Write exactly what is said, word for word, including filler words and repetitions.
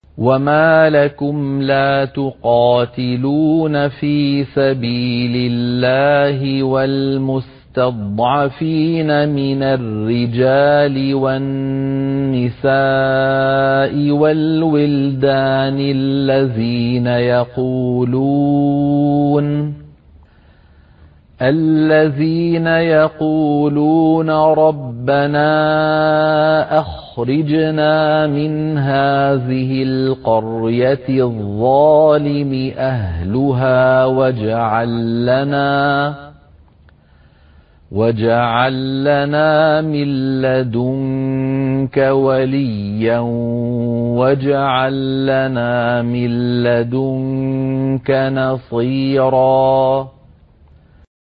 وما لكم لا تقاتلون في سبيل الله والمستضعفين من الرجال والنساء والولدان الذين يقولون الذين يقولون ربنا أخرجنا من هذه القرية الظالم أهلها واجعل لنا واجعل لنا من لدنك وليا واجعل لنا من لدنك نصيرا